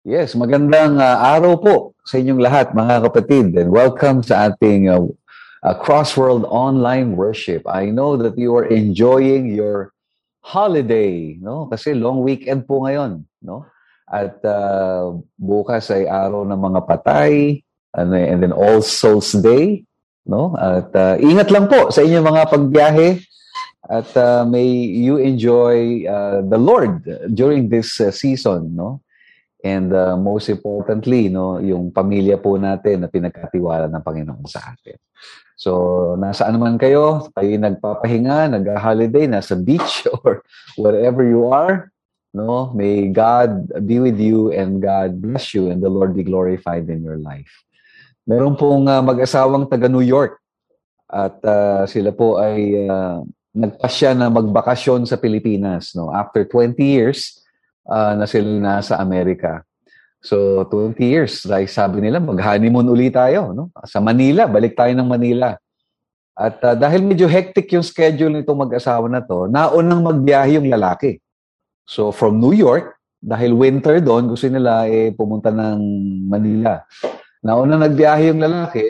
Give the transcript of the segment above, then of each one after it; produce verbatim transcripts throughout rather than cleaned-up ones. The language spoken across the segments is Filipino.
Yes, magandang uh, araw po sa inyong lahat, mga kapatid, and welcome sa ating uh, uh, Crossworld Online Worship. I know that you are enjoying your holiday, no? Kasi long weekend po ngayon, no? At uh, bukas ay araw ng mga patay, and, and then All Souls Day, no? At uh, ingat lang po sa inyong mga pagbiyahe. At uh, may you enjoy uh, the Lord during this uh, season, no? And uh, most importantly, no, yung pamilya po natin na pinagkatiwala ng Panginoon sa atin. So, nasaan man kayo, kayo nagpapahinga, nag-holiday, nasa beach or wherever you are, no, may God be with you and God bless you and the Lord be glorified in your life. Meron pong uh, mag-asawang taga New York at uh, sila po ay uh, nagpasya na magbakasyon sa Pilipinas, no, after twenty years. Uh, na sila nasa Amerika. So, twenty years, dahil sabi nila, mag-honeymoon ulit tayo. No? Sa Manila, balik tayo ng Manila. At uh, dahil medyo hectic yung schedule nitong mag-asawa na to, naunang magbiyahe yung lalaki. So, from New York, dahil winter doon, gusto nila eh, pumunta ng Manila. Naunang nagbiyahe yung lalaki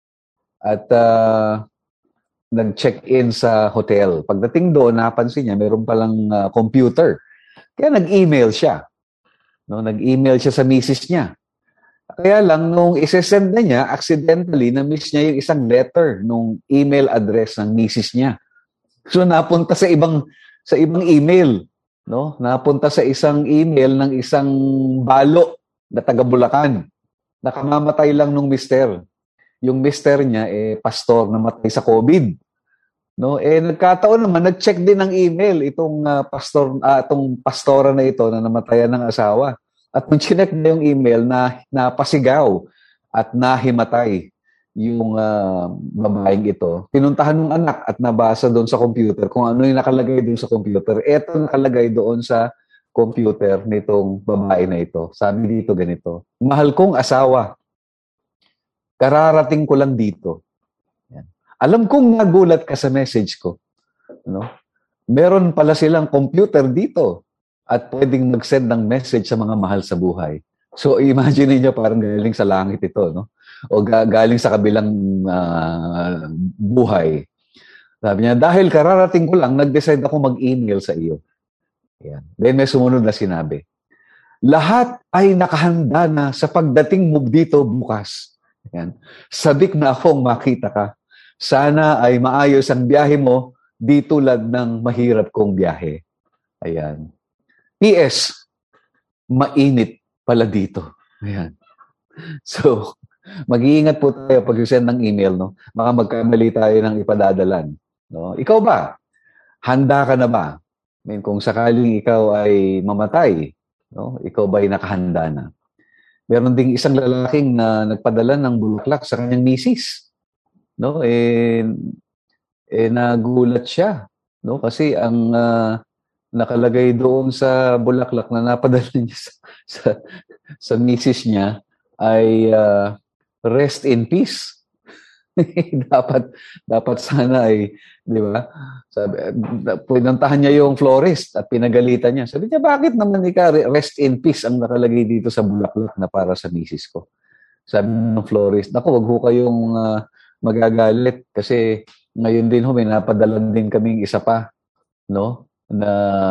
at uh, nag-check-in sa hotel. Pagdating doon, napansin niya, meron palang uh, computer. Kaya nag-email siya. No, nag-email siya sa misis niya. Kaya lang, nung isesend na niya, accidentally, na-miss niya yung isang letter nung email address ng misis niya. So, napunta sa ibang sa ibang email. No? Napunta sa isang email ng isang balo na taga-Bulacan. Nakamamatay lang nung mister. Yung mister niya, eh, pastor na matay sa COVID. No, eh nagkataon naman nag-check din ng email itong uh, pastor uh, itong pastora na ito na namatayan ng asawa. At nung chinek na yung email na napasigaw at nahimatay yung uh, babaeng ito. Pinuntahan ng anak at nabasa doon sa computer kung ano yung nakalagay doon sa computer. Ito nakalagay doon sa computer nitong babae na ito. Sabi dito ganito, "Mahal kong asawa, kararating ko lang dito. Alam kong nagulat ka sa message ko. No? Meron pala silang computer dito at pwedeng mag-send ng message sa mga mahal sa buhay." So, imagine niyo parang galing sa langit ito, no? O galing sa kabilang uh, buhay. Sabi niya, "Dahil kararating ko lang, nag-decide ako mag-email sa iyo." Yan. Then may sumunod na sinabi, "Lahat ay nakahanda na sa pagdating mo dito bukas. Yan. Sabik na akong makita ka. Sana ay maayos ang biyahe mo di tulad ng mahirap kong biyahe." Ayan. P S Mainit pala dito. Ayan. So, mag-iingat po tayo pag send ng email, no? Baka magkamali tayo ng ipadadalan. No? Ikaw ba? Handa ka na ba? I mean, kung sakaling ikaw ay mamatay, no? Ikaw ba ay nakahanda na? Meron ding isang lalaking na nagpadala ng bulaklak sa kanyang misis. No, eh, eh nagulat siya, no, kasi ang uh, nakalagay doon sa bulaklak na napadala niya sa sa, sa misis niya ay uh, rest in peace. dapat dapat sana ay, di ba? Sabi, pinuntahan niya yung florist at pinagalitan niya. Sabi niya, "Bakit naman ika rest in peace ang nakalagay dito sa bulaklak na para sa misis ko?" Sabi ng florist, "Naku, wag ho kayong uh, magagalit kasi ngayon din ho may napadalan din kaming isa pa, no, na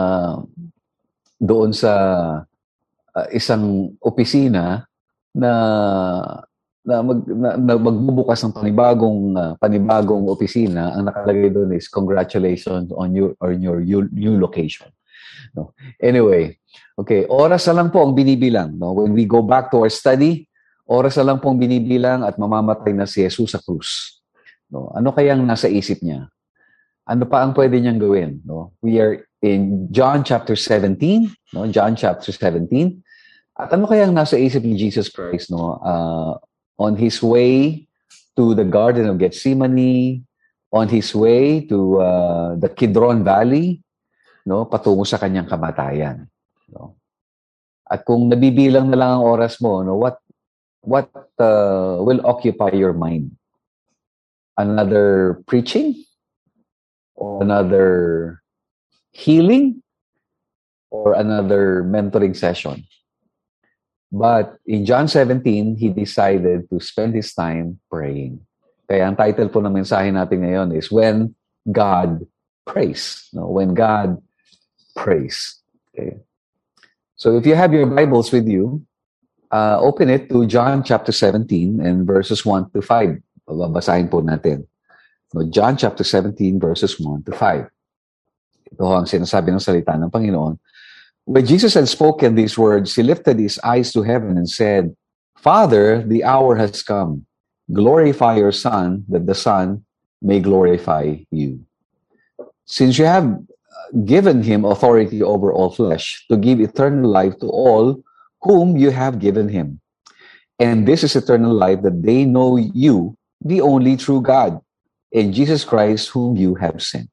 doon sa uh, isang opisina na na, mag, na, na magbubukas ng panibagong uh, panibagong opisina. Ang nakalagay doon is congratulations on your on your new location." No. Anyway, okay, oras na lang po ang binibilang, no. When we go back to our study, oras na lang pong binibilang at mamamatay na si Jesus sa krus. No? Ano kayang nasa isip niya? Ano pa ang pwede niyang gawin? No? We are in John chapter seventeen. No? John chapter seventeen. At ano kayang nasa isip ni Jesus Christ, no? Uh, on his way to the Garden of Gethsemane, on his way to uh, the Kidron Valley, no? Patungo sa kanyang kamatayan. No? At kung nabibilang na lang ang oras mo, no? what What uh, will occupy your mind? Another preaching? Or another healing? Or another mentoring session? But in John seventeen, he decided to spend his time praying. Kaya ang title po ng mensahe natin ngayon is When God Prays. No? When God Prays. Okay. So if you have your Bibles with you, uh, open it to John chapter seventeen and verses one to five. Babasahin po natin. So John chapter seventeen verses one to five. Ito ang sinasabi ng salita ng Panginoon. When Jesus had spoken these words, he lifted his eyes to heaven and said, Father, the hour has come. Glorify your Son, that the Son may glorify you. Since you have given him authority over all flesh, to give eternal life to all whom you have given him. And this is eternal life, that they know you, the only true God, and Jesus Christ, whom you have sent.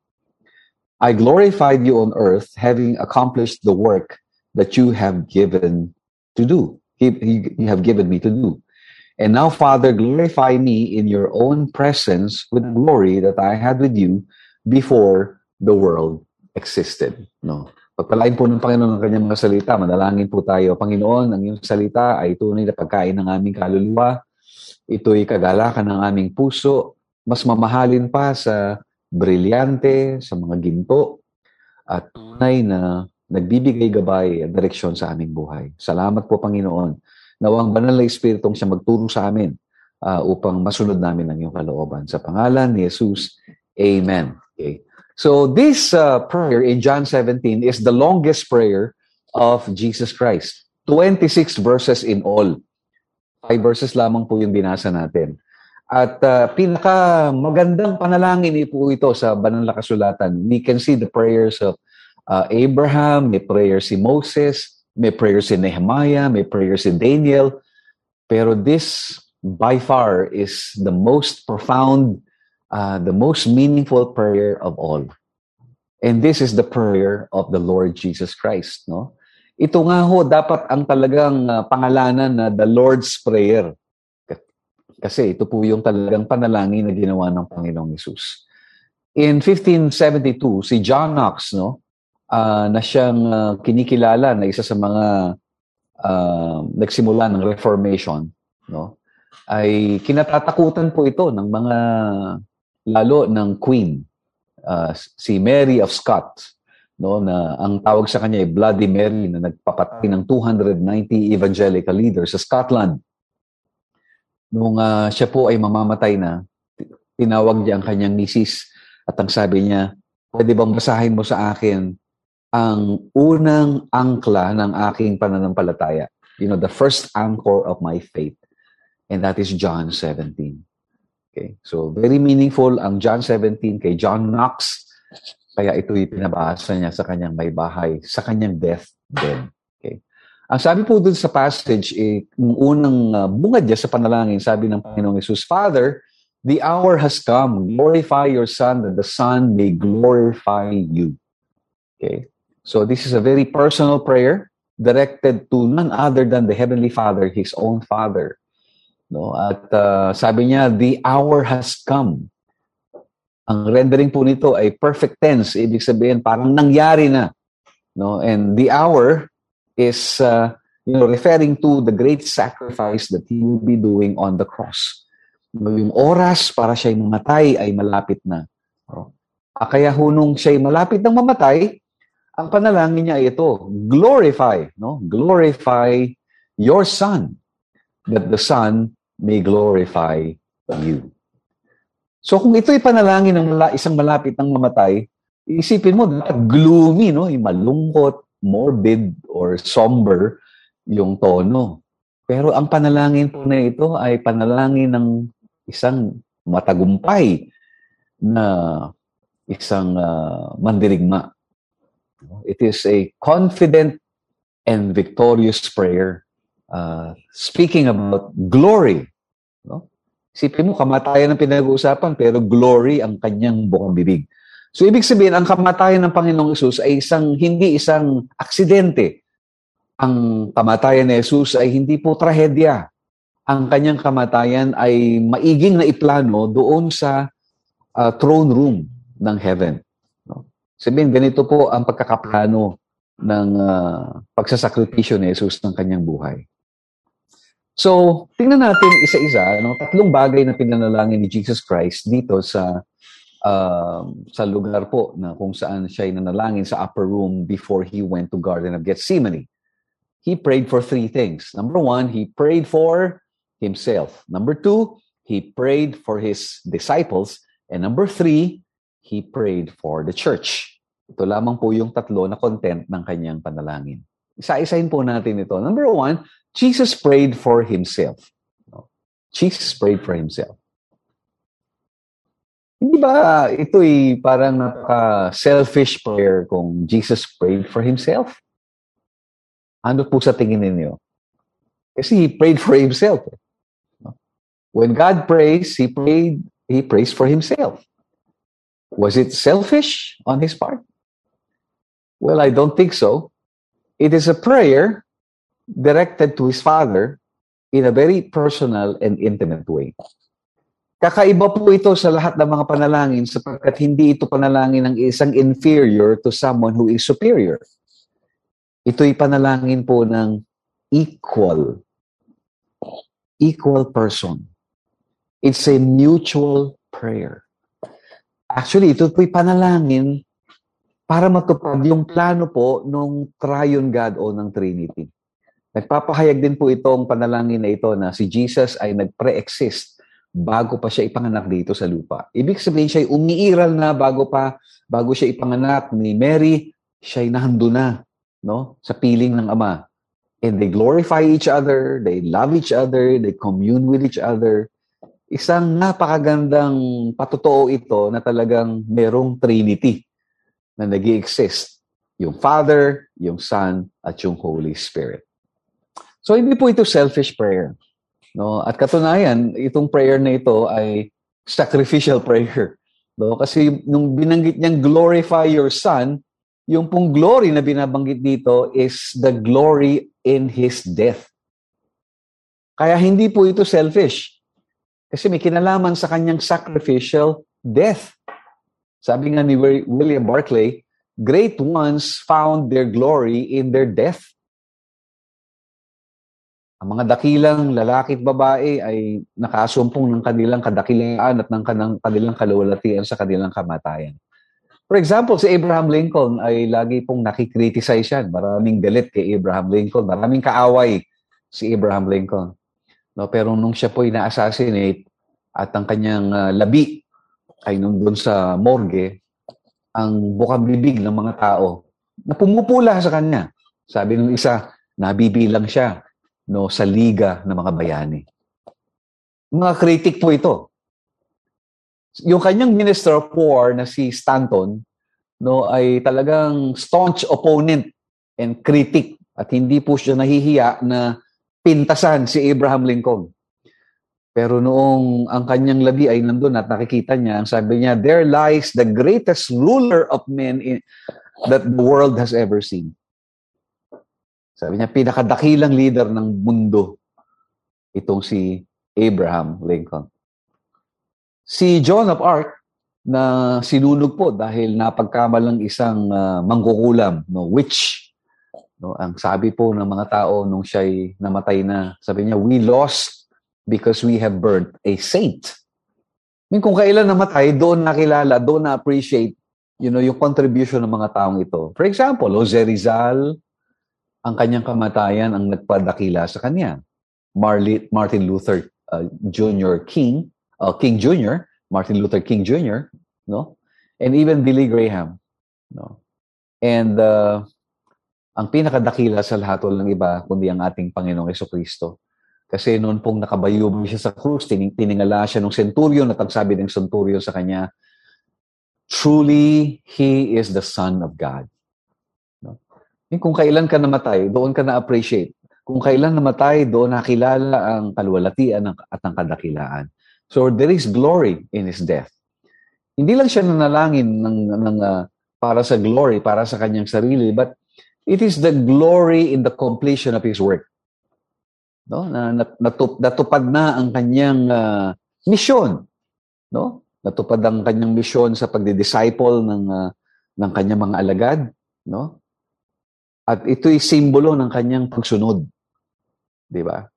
I glorified you on earth, having accomplished the work that you have given to do. You have given me to do. And now, Father, glorify me in your own presence with the glory that I had with you before the world existed. No. Pagpalain po ng Panginoon ng kanyang mga salita, manalangin po tayo. Panginoon, ang iyong salita ay tunay na pagkain ng aming kaluluwa. Ito'y kagalakan ng aming puso. Mas mamahalin pa sa brilyante, sa mga ginto, at tunay na nagbibigay gabay at direksyon sa aming buhay. Salamat po, Panginoon. Nawang banal na Espiritong siya magturo sa amin uh, upang masunod namin ang iyong kalooban. Sa pangalan ni Jesus, Amen. Okay. So this uh, prayer in John seventeen is the longest prayer of Jesus Christ. twenty-six verses in all. Five verses lamang po yung binasa natin. At uh, pinaka magandang panalangin po ito sa banal na kasulatan. We can see the prayers of uh, Abraham, may prayer si Moses, may prayer si Nehemiah, may prayer si Daniel. Pero this, by far, is the most profound, uh, the most meaningful prayer of all. And this is the prayer of the Lord Jesus Christ. No? Ito nga ho, dapat ang talagang uh, pangalanan na the Lord's Prayer. Kasi ito po yung talagang panalangin na ginawa ng Panginoong Hesus. In fifteen seventy-two, si John Knox, no, uh, na siyang uh, kinikilala na isa sa mga uh, nagsimula ng Reformation, no, ay kinatatakutan po ito ng mga, lalo ng Queen, uh, si Mary of Scots, no, na ang tawag sa kanya ay Bloody Mary, na nagpapatay ng two hundred ninety evangelical leaders sa Scotland. Nung uh, siya po ay mamamatay na, tinawag niya ang kanyang misis at ang sabi niya, pwede bang basahin mo sa akin ang unang angkla ng aking pananampalataya? You know, the first anchor of my faith. And that is John seventeen. Okay? So, very meaningful ang John seventeen kay John Knox. Kaya ito'y pinabasa niya sa kanyang may bahay, sa kanyang deathbed. Okay? Ang sabi po dun sa passage, eh, nung unang uh, bungad niya sa panalangin, sabi ng Panginoong Hesus, Father, the hour has come. Glorify your Son, that the Son may glorify you. Okay? So this is a very personal prayer directed to none other than the Heavenly Father, His own Father. No? At uh, sabi niya, the hour has come. Ang rendering po nito ay perfect tense. Ibig sabihin, parang nangyari na. No? And the hour is uh, you know, referring to the great sacrifice that He will be doing on the cross. Yung oras para siya'y mamatay ay malapit na. Oh. Kaya hunong siya'y malapit ng mamatay, ang panalangin niya ay ito, glorify, no? Glorify your Son, that the Son may glorify you. So kung ito'y panalangin ng isang malapit ng mamatay, isipin mo, dapat gloomy, no? Yung malungkot, morbid, or somber yung tono. Pero ang panalangin po na ito ay panalangin ng isang matagumpay na isang uh, mandirigma. It is a confident and victorious prayer uh, speaking about glory. No? Isipin mo, kamatayan ang pinag-uusapan, pero glory ang kanyang bukang bibig. So, ibig sabihin, ang kamatayan ng Panginoong Hesus ay isang, hindi isang aksidente. Ang kamatayan ni Hesus ay hindi po trahedya. Ang kanyang kamatayan ay maiging na iplano doon sa uh, throne room ng heaven. No? Sabihin, ganito po ang pagkakaplano ng uh, pagsasakripisyo ni Hesus ng kanyang buhay. So, tingnan natin isa-isa, no? Tatlong bagay na pinanalangin ni Jesus Christ dito sa uh, sa lugar po na kung saan siya ay nanalangin sa upper room before he went to Garden of Gethsemane. He prayed for three things. Number one, he prayed for himself. Number two, he prayed for his disciples. And number three, he prayed for the church. Ito lamang po yung tatlo na content ng kanyang panalangin. Isa-isahin po natin ito. Number one, Jesus prayed for himself. Jesus prayed for himself. Hindi ba ito'y parang napaka-selfish prayer kung Jesus prayed for himself? Ano po sa tingin ninyo? Kasi he prayed for himself. When God prays, he prayed, he prays for himself. Was it selfish on his part? Well, I don't think so. It is a prayer directed to his Father in a very personal and intimate way. Kakaiba po ito sa lahat ng mga panalangin sapagkat hindi ito panalangin ng isang inferior to someone who is superior. Ito'y panalangin po ng equal, equal person. It's a mutual prayer. Actually, ito po'y panalangin para matupad yung plano po ng Triune God o ng Trinity. Nagpapahayag din po itong panalangin na ito na si Jesus ay nag-pre-exist bago pa siya ipanganak dito sa lupa. Ibig sabihin siya ay umiiral na bago pa, bago siya ipanganak ni Mary, siya ay nahando na, no, sa piling ng Ama. And they glorify each other, they love each other, they commune with each other. Isang napakagandang patotoo ito na talagang merong Trinity na nag-i-exist. Yung Father, yung Son, at yung Holy Spirit. So, hindi po ito selfish prayer. No? At katunayan, itong prayer na ito ay sacrificial prayer. No? Kasi nung binanggit niyang glorify your Son, yung pong glory na binabanggit dito is the glory in His death. Kaya hindi po ito selfish. Kasi may kinalaman sa kanyang sacrificial death. Sabi nga ni William Barclay, great ones found their glory in their death. Ang mga dakilang lalaki at babae ay nakasumpong ng kanilang kadakilaan at ng kanilang kaluwalhatian sa kanilang kamatayan. For example, si Abraham Lincoln ay lagi pong nakikriticize yan. Maraming galit kay Abraham Lincoln. Maraming kaaway si Abraham Lincoln. No, pero nung siya po'y na-assassinate at ang kanyang uh, labi ay nandun sa morgue, ang bukang bibig ng mga tao na pumupula sa kanya. Sabi nung isa, nabibilang siya no, sa liga ng mga bayani. Mga critic po ito. Yung kanyang Minister of War na si Stanton no, ay talagang staunch opponent and critic at hindi po siya nahihiya na pintasan si Abraham Lincoln. Pero noong ang kanyang labi ay nandun at nakikita niya, ang sabi niya, there lies the greatest ruler of men in, that the world has ever seen. Sabi niya, pinakadakilang leader ng mundo, itong si Abraham Lincoln. Si Joan of Arc, na sinunog po dahil napagkamalang isang uh, mangkukulam, no, witch. No, ang sabi po ng mga tao nung siya'y namatay na, sabi niya, we lost because we have burnt a saint. I mean, kung kailan namatay, doon nakilala, doon na-appreciate you know, yung contribution ng mga taong ito. For example, Jose Rizal, ang kanyang kamatayan ang nagpadakila sa kanya. Marli, Martin Luther uh, Junior King, uh, King Junior, Martin Luther King Junior, no? And even Billy Graham, no? And uh, ang pinakadakila sa lahat walang iba kundi ang ating Panginoong Jesucristo. Kasi noon pong nakabayubay siya sa krus, tining, tiningala siya ng centurion at ang sabi ng centurion sa kanya, truly, He is the Son of God. No? Kung kailan ka namatay, doon ka na-appreciate. Kung kailan namatay, doon nakilala ang kaluwalhatian at ang kadakilaan. So there is glory in His death. Hindi lang siya nanalangin ng, ng, uh, para sa glory, para sa kanyang sarili, but it is the glory in the completion of His work. No? Na, natup, natupad na ang kanyang uh, misyon. No? Natupad ang kanyang misyon sa pagdi-disciple ng, uh, ng kanyang mga alagad. No? At ito'y simbolo ng kanyang pagsunod. Di ba?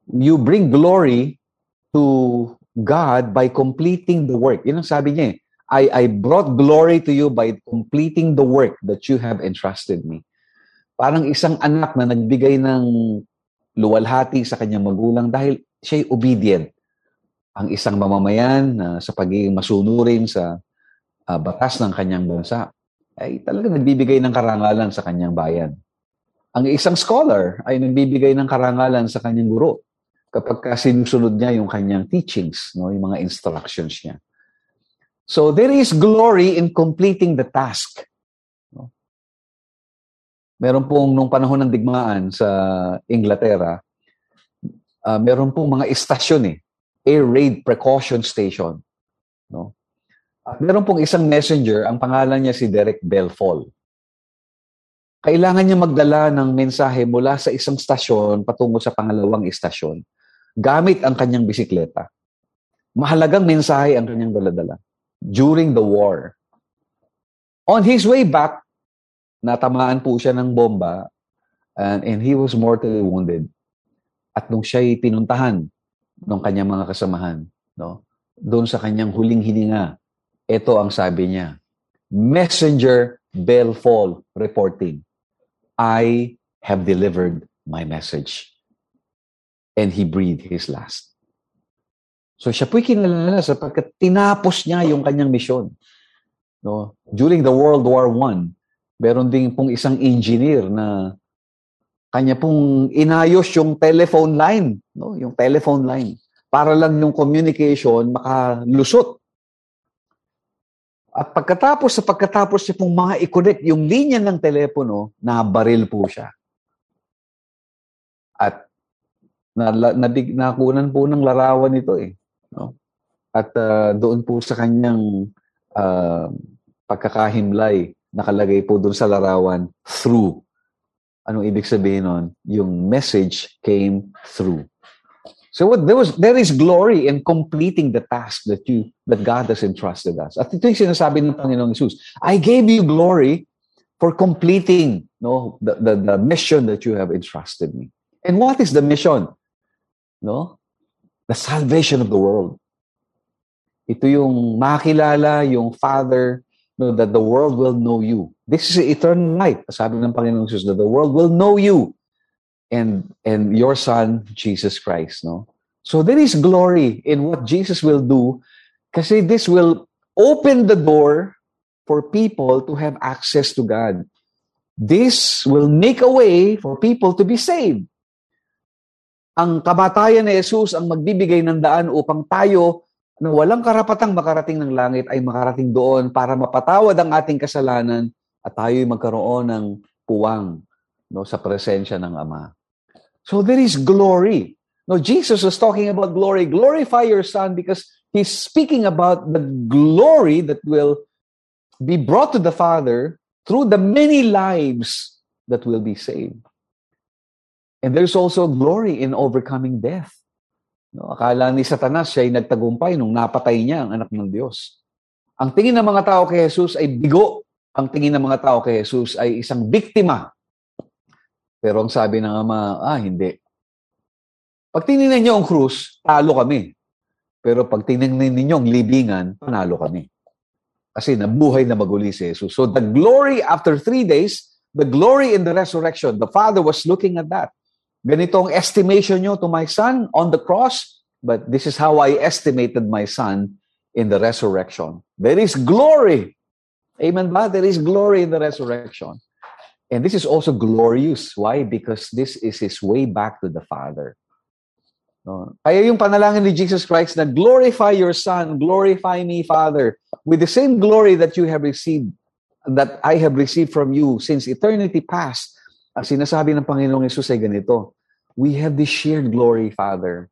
you bring glory to God by completing the work. Yun ang sabi niya eh. I, I brought glory to you by completing the work that you have entrusted me. Parang isang anak na nagbigay ng luwalhati sa kanyang magulang dahil siya'y obedient. Ang isang mamamayan na sa pagiging masunurin sa uh, batas ng kanyang bansa ay talaga nagbibigay ng karangalan sa kanyang bayan. Ang isang scholar ay nagbibigay ng karangalan sa kanyang guro kapag sinusunod niya yung kanyang teachings, no, yung mga instructions niya. So there is glory in completing the task. No? Meron pong nung panahon ng digmaan sa Inglaterra, uh, meron pong mga istasyon eh, air raid precaution station. No? At meron pong isang messenger, ang pangalan niya si Derek Belfall. Kailangan niya magdala ng mensahe mula sa isang stasyon patungo sa pangalawang istasyon gamit ang kanyang bisikleta. Mahalagang mensahe ang kanyang daladala during the war. On his way back, natamaan po siya ng bomba and, and he was mortally wounded. At nung siya'y pinuntahan ng kanyang mga kasamahan, no, doon sa kanyang huling hininga, ito ang sabi niya, Messenger Belfall reporting, I have delivered my message. And he breathed his last. So siya po'y kinalala sapagkat tinapos niya yung kanyang misyon. No? During the World War One, meron din pong isang engineer na kanya pong inayos yung telephone line, no? Yung telephone line, para lang yung communication makalusot. At pagkatapos sa pagkatapos niya pong mga i-connect yung linya ng telepono, nabaril po siya. At na, na, nakunan po ng larawan ito eh. No? At uh, doon po sa kanyang uh, pagkakahimlay, nakalagay po doon sa larawan, through. Anong ibig sabihin nun? Yung message came through. So what, there was there is glory in completing the task that you that God has entrusted us. At ito yung sinasabi ng Panginoong Hesus, I gave you glory for completing no the, the the mission that you have entrusted me. And what is the mission? No? The salvation of the world. Ito yung makilala yung Father, no, that the world will know you. This is eternal life. Sabi ng Panginoong Hesus that the world will know you. And and your Son, Jesus Christ, no? So there is glory in what Jesus will do kasi this will open the door for people to have access to God. This will make a way for people to be saved. Ang kamatayan ni Jesus ang magbibigay ng daan upang tayo na walang karapatang makarating ng langit ay makarating doon para mapatawad ang ating kasalanan at tayo'y magkaroon ng puwang no, sa presensya ng Ama. So there is glory. No, Jesus was talking about glory. Glorify your Son because He's speaking about the glory that will be brought to the Father through the many lives that will be saved. And there's also glory in overcoming death. No, akala ni Satanas siya ay nagtagumpay nung napatay niya ang anak ng Diyos. Ang tingin ng mga tao kay Jesus ay bigo. Ang tingin ng mga tao kay Jesus ay isang biktima. Pero ang sabi ng Ama, ah, hindi. Pag tinignan niyo ang krus, talo kami. Pero pag tinignan ninyo ang libingan, panalo kami. Kasi nabuhay na maguli si Jesus. So the glory after three days, the glory in the resurrection, the Father was looking at that. Ganito ang estimation nyo to my Son on the cross, but this is how I estimated my Son in the resurrection. There is glory. Amen ba? There is glory in the resurrection. And this is also glorious. Why? Because this is His way back to the Father. No? Kaya yung panalangin ni Jesus Christ na glorify your Son, glorify me, Father, with the same glory that you have received, that I have received from you since eternity past. Ang sinasabi ng Panginoong Hesus ay ganito, we have this shared glory, Father.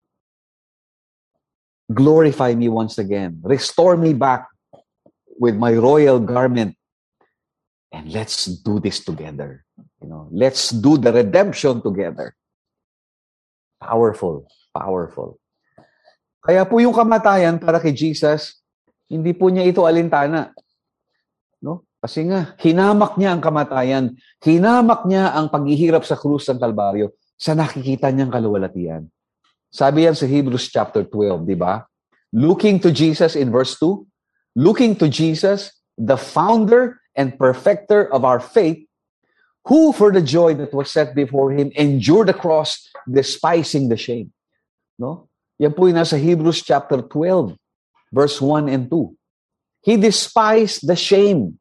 Glorify me once again. Restore me back with my royal garment. And let's do this together. You know, let's do the redemption together. Powerful, powerful. Kaya po yung kamatayan para kay Jesus, hindi po niya ito alintana. No? Kasi nga, hinamak niya ang kamatayan. Hinamak niya ang paghihirap sa krus ng Kalbaryo sa nakikita niyang kaluwalhatian. Sabi yan sa Hebrews chapter twelve, di ba? Looking to Jesus in verse two, looking to Jesus, the founder and perfecter of our faith, who for the joy that was set before him endured the cross, despising the shame. No? Yan po yung nasa Hebrews chapter twelve, verse one and two. He despised the shame.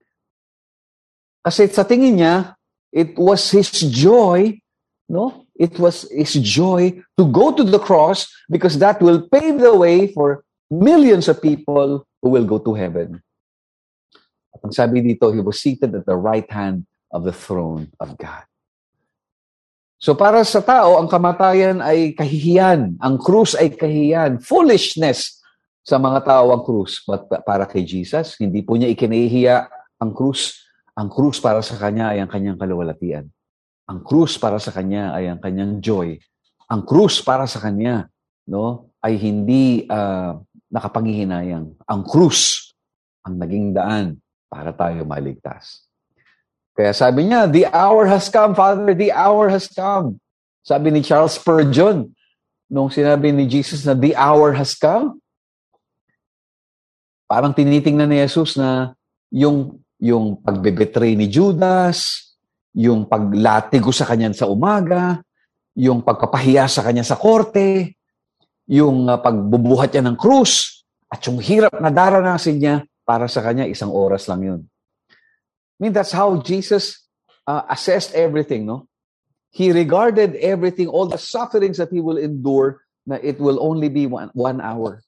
Kasi sa tingin niya, it was his joy, no? It was his joy to go to the cross because that will pave the way for millions of people who will go to heaven. At ang sabi dito, he was seated at the right hand of the throne of God. So para sa tao, ang kamatayan ay kahihiyan. Ang krus ay kahihiyan. Foolishness sa mga tao ang krus. But para kay Jesus, hindi po niya ikinahihiya ang krus. Ang krus para sa kanya ay ang kanyang kaluwalhatian. Ang krus para sa kanya ay ang kanyang joy. Ang krus para sa kanya, no, ay hindi uh, nakapanghihinayang. Ang krus ang naging daan para tayo maligtas. Kaya sabi niya, the hour has come, Father, the hour has come. Sabi ni Charles Spurgeon, nung sinabi ni Jesus na the hour has come, parang tinitingnan ni Jesus na yung, yung pagbebetray ni Judas, yung paglatigo sa kanya sa umaga, yung pagpapahiya sa kanya sa korte, yung uh, pagbubuhat niya ng krus, at yung hirap na daranasin niya, para sa kanya, isang oras lang yun. I mean, that's how Jesus uh, assessed everything, no? He regarded everything, all the sufferings that he will endure, na it will only be one, one hour.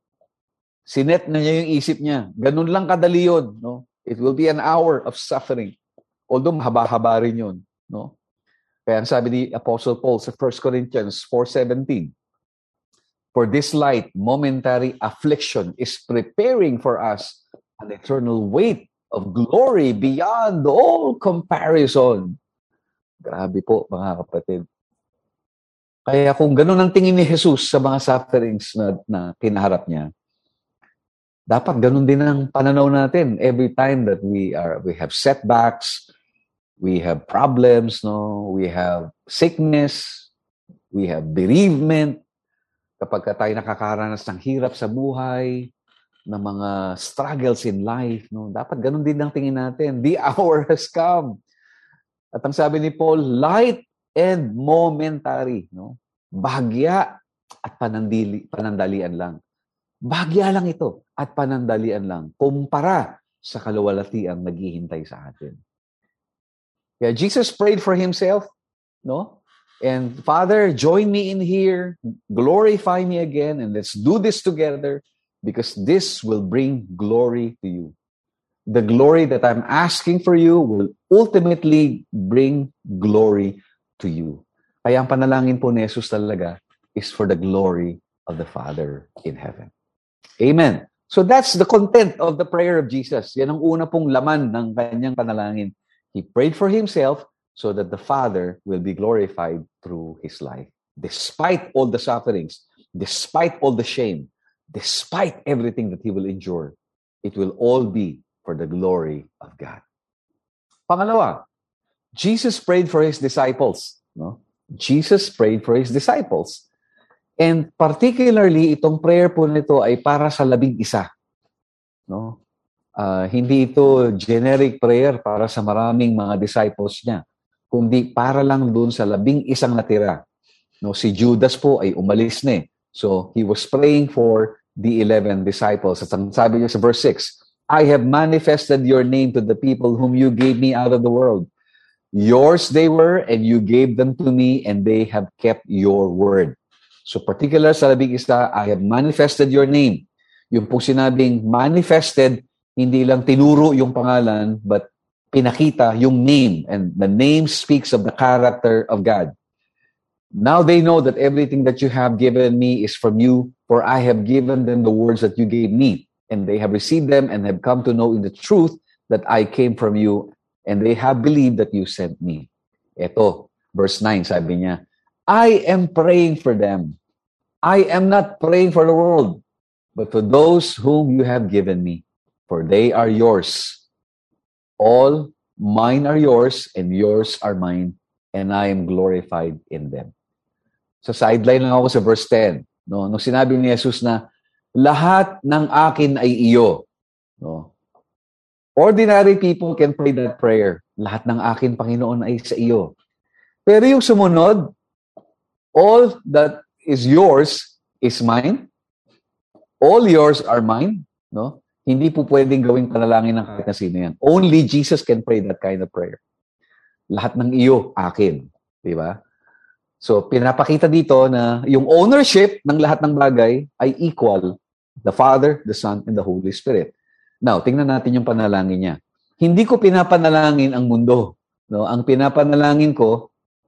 Sinet na niya yung isip niya. Ganun lang kadali yun, no? It will be an hour of suffering. Although mahaba-haba rin yun, no? Kaya ang sabi ni Apostle Paul sa First Corinthians four seventeen, for this light, momentary affliction is preparing for us an eternal weight of glory beyond all comparison. Grabe po, mga kapatid. Kaya kung ganun ang tingin ni Jesus sa mga sufferings na, na kinaharap niya, dapat ganun din ang pananaw natin every time that we are we have setbacks, we have problems, no, we have sickness, we have bereavement. Kapag tayo nakakaranas ng hirap sa buhay, ng mga struggles in life, no, dapat ganun din ang tingin natin. The hour has come. At ang sabi ni Paul, light and momentary, no? Bahagya at panandali, panandalian lang. Bahagya lang ito at panandalian lang kumpara sa kaluwalhatiang naghihintay sa atin. Kaya Jesus prayed for himself, no? And Father, join me in here, glorify me again, and let's do this together because this will bring glory to you. The glory that I'm asking for you will ultimately bring glory to you. Kaya ang panalangin po ni Jesus talaga is for the glory of the Father in heaven. Amen. So that's the content of the prayer of Jesus. Yan ang una pong laman ng kanyang panalangin. He prayed for himself so that the Father will be glorified through his life. Despite all the sufferings, despite all the shame, despite everything that he will endure, it will all be for the glory of God. Pangalawa, Jesus prayed for his disciples. No? Jesus prayed for his disciples. And particularly, itong prayer po nito ay para sa labing isa. No? Uh, hindi ito generic prayer para sa maraming mga disciples niya, kundi para lang doon sa labing isang natira. No? Si Judas po ay umalis na eh. So, he was praying for the eleven disciples. At ang sabi niya sa verse six, I have manifested your name to the people whom you gave me out of the world. Yours they were, and you gave them to me, and they have kept your word. So particular sa labing isa, I have manifested your name. Yung pong sinabing manifested, hindi lang tinuro yung pangalan, but pinakita yung name. And the name speaks of the character of God. Now they know that everything that you have given me is from you, for I have given them the words that you gave me. And they have received them and have come to know in the truth that I came from you, and they have believed that you sent me. Ito, verse nine, sabi niya, I am praying for them. I am not praying for the world, but for those whom you have given me, for they are yours. All mine are yours, and yours are mine, and I am glorified in them. Sa sideline lang ako sa verse ten. No? Nung sinabi ni Jesus na, lahat ng akin ay iyo. No? Ordinary people can pray that prayer. Lahat ng akin, Panginoon, ay sa iyo. Pero yung sumunod, all that is yours is mine. All yours are mine. No? Hindi po pwedeng gawing panalangin ng kahit na sino yan. Only Jesus can pray that kind of prayer. Lahat ng iyo, akin. Di ba? So, pinapakita dito na yung ownership ng lahat ng bagay ay equal. The Father, the Son, and the Holy Spirit. Now, tingnan natin yung panalangin niya. Hindi ko pinapanalangin ang mundo. No? Ang pinapanalangin ko,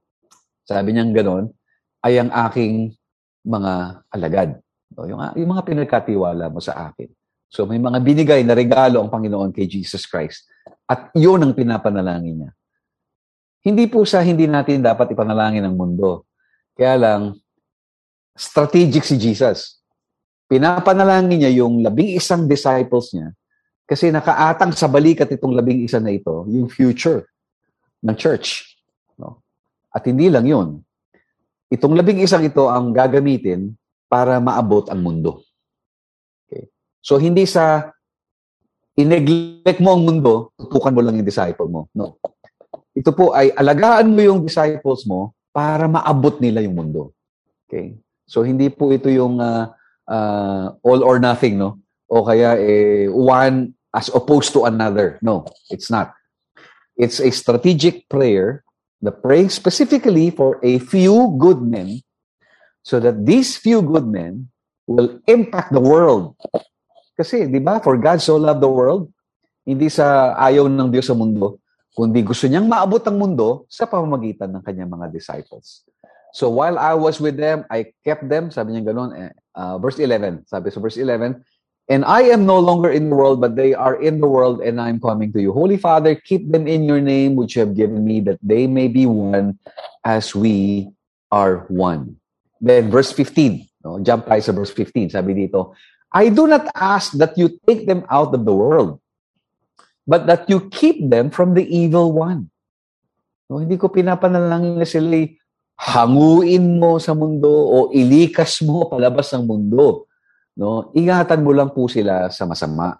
sabi niya gano'n, ay ang aking mga alagad. No? Yung, yung mga pinagkatiwala mo sa akin. So, may mga binigay na regalo ang Panginoon kay Jesus Christ. At yun ang pinapanalangin niya. Hindi po sa hindi natin dapat ipanalangin ang mundo. Kaya lang, strategic si Jesus. Pinapanalangin niya yung labing isang disciples niya kasi nakaatang sa balikat itong labing isa na ito, yung future ng church. No? At hindi lang yun. Itong labing isang ito ang gagamitin para maabot ang mundo. Okay. So, hindi sa ineglect mo ang mundo, tutukan mo lang yung disciple mo. No. Ito po ay alagaan mo yung disciples mo para maabot nila yung mundo. Okay? So, hindi po ito yung uh, uh, all or nothing, no? O kaya eh, one as opposed to another. No, it's not. It's a strategic prayer, the praying specifically for a few good men so that these few good men will impact the world. Kasi, di ba, for God so loved the world, hindi sa ayaw ng Diyos sa mundo, kundi gusto niyang maabot ang mundo sa pamamagitan ng kanyang mga disciples. So while I was with them, I kept them, sabi niya gano'n, uh, verse eleven, sabi sa verse eleven, and I am no longer in the world, but they are in the world, and I am coming to you. Holy Father, keep them in your name, which you have given me, that they may be one as we are one. Then verse fifteen, no? Jump tayo sa verse fifteen, sabi dito, I do not ask that you take them out of the world, but that you keep them from the evil one. No, hindi ko pinapanalangin na sila hanguin mo sa mundo o ilikas mo palabas ng mundo. No, ingatan mo lang po sila sa masama.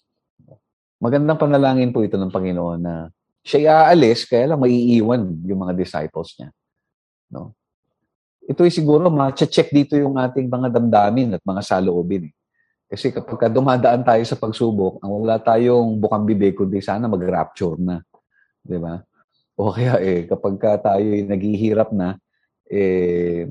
Magandang panalangin po ito ng Panginoon na siya aalis, kaya lang maiiwan yung mga disciples niya. No? Ito ay siguro ma-check dito yung ating mga damdamin at mga saloobin. Kasi kapag dumadaan tayo sa pagsubok, ang wala tayong bukang bibig, kundi sana mag-rapture na. Di ba? O kaya eh, kapag ka tayo naghihirap na, eh,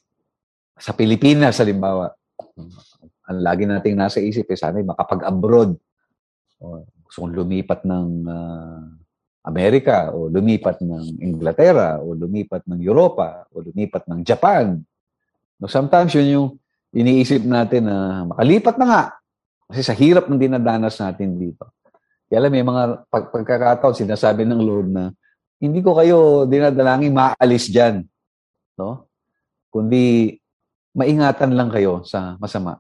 sa Pilipinas, halimbawa, ang lagi nating nasa isip, eh, sana makapag-abroad. O, gusto kong lumipat ng uh, Amerika, o lumipat ng Inglaterra, o lumipat ng Europa, o lumipat ng Japan. No, sometimes yun yung iniisip natin na makalipat na nga. Kasi sa hirap ng dinadanas natin dito. Kaya alam, may mga pag- pagkakataon, sinasabi ng Lord na, hindi ko kayo dinadalangin maalis dyan. No? Kundi, maingatan lang kayo sa masama.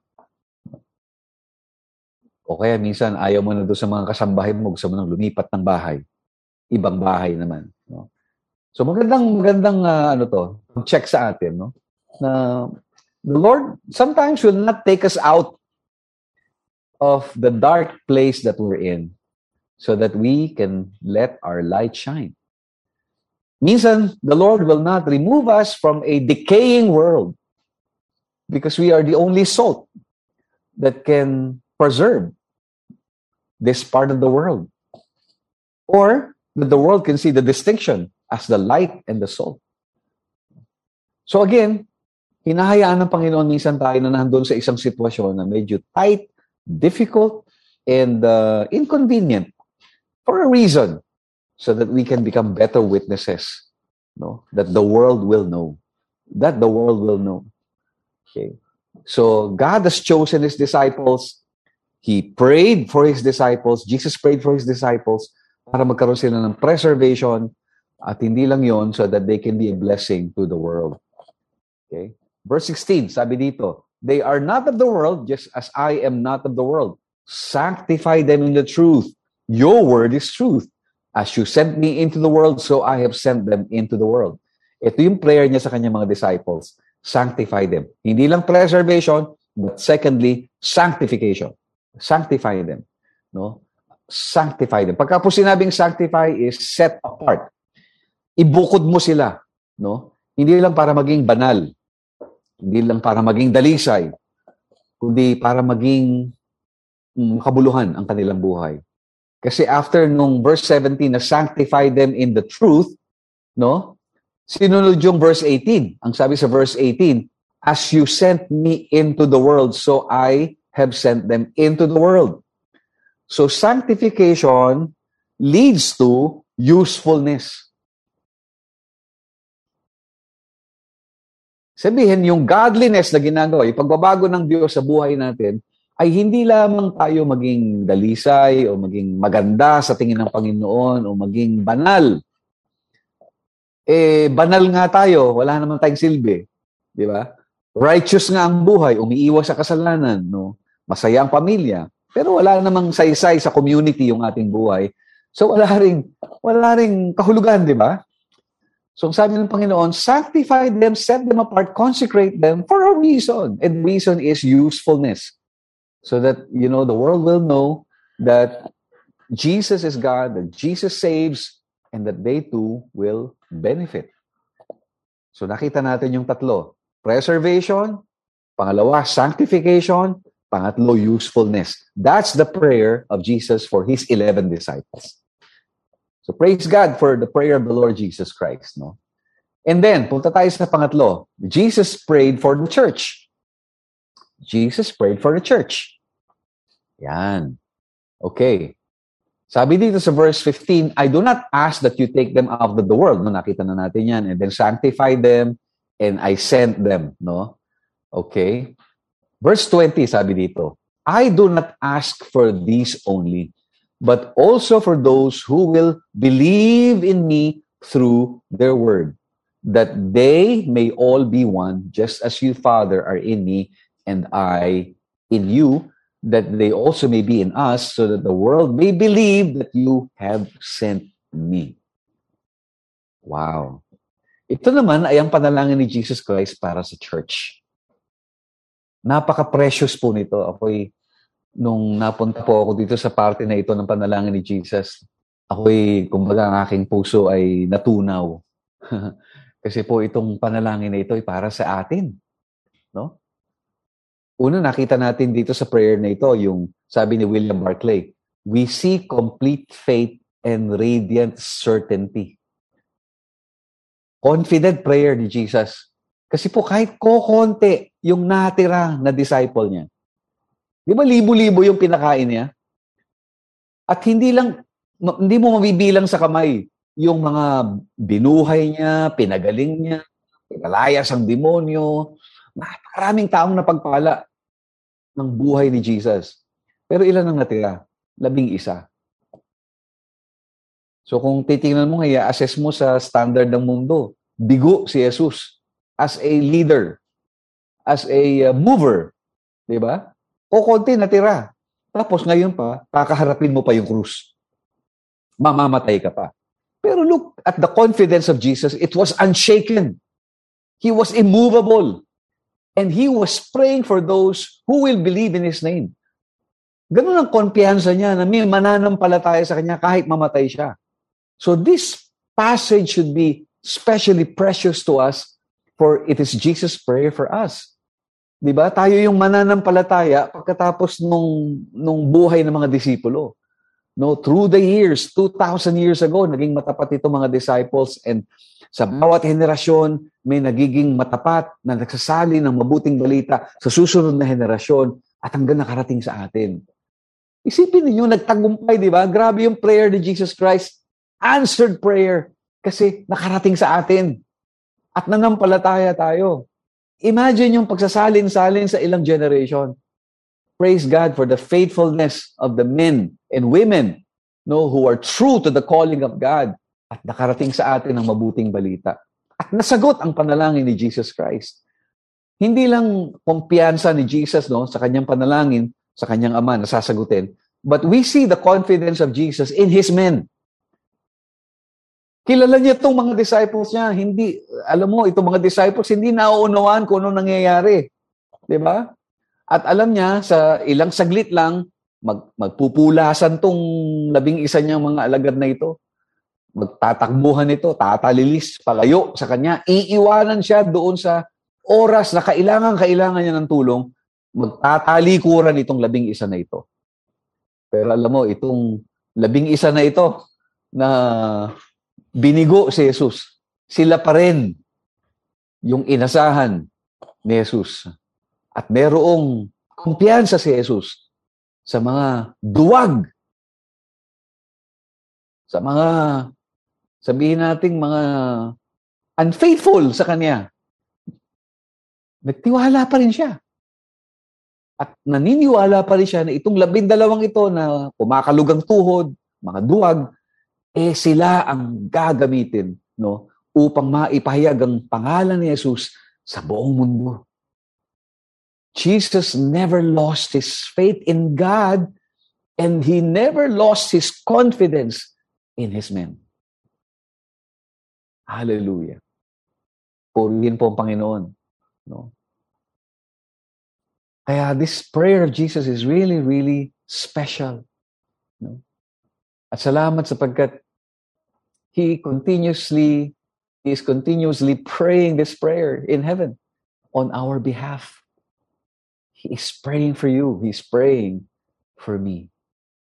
O kaya minsan, ayaw mo na doon sa mga kasambahay mo, gusto mo nang lumipat ng bahay. Ibang bahay naman. No? So magandang, magandang uh, ano to, check sa atin, no? Na the Lord sometimes will not take us out of the dark place that we're in so that we can let our light shine. Minsan, the Lord will not remove us from a decaying world because we are the only salt that can preserve this part of the world. Or that the world can see the distinction as the light and the salt. So again, hinahayaan ng Panginoon minsan tayo na nandun sa isang sitwasyon na medyo tight, difficult, and uh, inconvenient for a reason so that we can become better witnesses, no? That the world will know. That the world will know. Okay. So God has chosen His disciples. He prayed for His disciples. Jesus prayed for His disciples para magkaroon sila ng preservation at hindi lang yon so that they can be a blessing to the world. Okay. Verse sixteen, sabi dito, they are not of the world, just as I am not of the world. Sanctify them in the truth. Your word is truth. As you sent me into the world, so I have sent them into the world. Ito yung prayer niya sa kanyang mga disciples. sanctify them. Hindi lang preservation, but secondly, sanctification. Sanctify them. No? Sanctify them. Pagka po sinabing sanctify is set apart. Ibukod mo sila. No? Hindi lang para maging banal. Hindi lang para maging dalisay. Kundi para maging um, kabuluhan ang kanilang buhay. Kasi after nung verse seventeen na sanctify them in the truth, no? Sinunod yung verse eighteen. Ang sabi sa verse eighteen, as you sent me into the world, so I have sent them into the world. So sanctification leads to usefulness. Sabihin, yung godliness na ginagawa, yung pagbabago ng Diyos sa buhay natin, ay hindi lamang tayo maging dalisay o maging maganda sa tingin ng Panginoon o maging banal. Eh, banal nga tayo, wala naman tayong silbi. Di ba? Righteous nga ang buhay, umiiwas sa kasalanan, no? Masaya ang pamilya. Pero wala namang saysay sa community yung ating buhay. So wala ring, wala ring kahulugan, di ba? So sabi ng Panginoon, sanctify them, set them apart, consecrate them for a reason. And the reason is usefulness. So that, you know, the world will know that Jesus is God, that Jesus saves, and that they too will benefit. So nakita natin yung tatlo. Preservation, pangalawa, sanctification, pangatlo, usefulness. That's the prayer of Jesus for His eleven disciples. So praise God for the prayer of the Lord Jesus Christ. No? And then, punta tayo sa pangatlo. Jesus prayed for the church. Jesus prayed for the church. Yan. Okay. Sabi dito sa verse fifteen, I do not ask that you take them out of the world. No, nakita na natin yan. And then sanctify them and I sent them. No? Okay. Verse twenty, sabi dito, I do not ask for these only, but also for those who will believe in me through their word, that they may all be one, just as you, Father, are in me and I in you, that they also may be in us, so that the world may believe that you have sent me. Wow. Ito naman ay ang panalangin ni Jesus Christ para sa church. Napaka-precious po nito. Ako'y, nung napunta po ako dito sa parte na ito ng panalangin ni Jesus, ako'y, kumbaga, ang aking puso ay natunaw. Kasi po itong panalangin na ito ay para sa atin. No? Una, nakita natin dito sa prayer na ito, yung sabi ni William Barclay, we see complete faith and radiant certainty. Confident prayer ni Jesus. Kasi po kahit kokonti yung natira na disciple niya. Di ba libo-libo yung pinakain niya? At hindi lang, hindi mo mabibilang sa kamay yung mga binuhay niya, pinagaling niya, pinalayas ang demonyo, napakaraming taong napagpala ng buhay ni Jesus. Pero ilan ang natira? Labing isa. So kung titingnan mo ngayon, assess mo sa standard ng mundo, bigo si Jesus as a leader, as a uh, mover. Diba? O konti natira. Tapos ngayon pa, kakaharapin mo pa yung krus. Mamamatay ka pa. Pero look at the confidence of Jesus. It was unshaken. He was immovable. And He was praying for those who will believe in His name. Ganun ang kumpiyansa niya na may mananampalataya sa Kanya kahit mamatay siya. So this passage should be especially precious to us, for it is Jesus' prayer for us. Diba? Tayo yung mananampalataya pagkatapos nung, nung buhay ng mga disipulo. No, through the years, two thousand years ago, naging matapat ito mga disciples, and sa bawat henerasyon, may nagiging matapat na nagsasali ng mabuting balita sa susunod na henerasyon at hanggang nakarating sa atin. Isipin niyo, nagtagumpay, di ba? Grabe yung prayer ni Jesus Christ. Answered prayer kasi nakarating sa atin at nanampalataya tayo. Imagine yung pagsasalin-salin sa ilang generation. Praise God for the faithfulness of the men and women, no, who are true to the calling of God at nakarating sa atin ang mabuting balita. At nasagot ang panalangin ni Jesus Christ. Hindi lang kumpiyansa ni Jesus, no, sa kanyang panalangin, sa kanyang Ama, nasasagutin, but we see the confidence of Jesus in His men. Kilala niya itong mga disciples niya. Hindi, alam mo, itong mga disciples, hindi nauunawaan kung ano nangyayari. Di ba? At alam niya, sa ilang saglit lang, mag, magpupulasan tong labing isa niyang mga alagad na ito. Magtatakbuhan ito, tatalilis, palayo sa kanya. Iiwanan siya doon sa oras na kailangan-kailangan niya ng tulong. Magtatalikuran itong labing isa na ito. Pero alam mo, itong labing isa na ito na binigo si Jesus, sila pa rin yung inasahan ni Jesus. At merong kumpiyansa si Jesus sa mga duwag, sa mga, sabihin nating mga unfaithful sa Kanya. Nagtiwala pa rin siya. At naniniwala pa rin siya na itong labindalawang ito na kumakalugang tuhod, mga duwag, eh sila ang gagamitin, no, upang maipahayag ang pangalan ni Jesus sa buong mundo. Jesus never lost his faith in God, and he never lost his confidence in his men. Hallelujah. Purihin po ang Panginoon, no? Kaya this prayer of Jesus is really, really special, no? At salamat sapagkat he continuously, he is continuously praying this prayer in heaven on our behalf. He is praying for you. He's praying for me.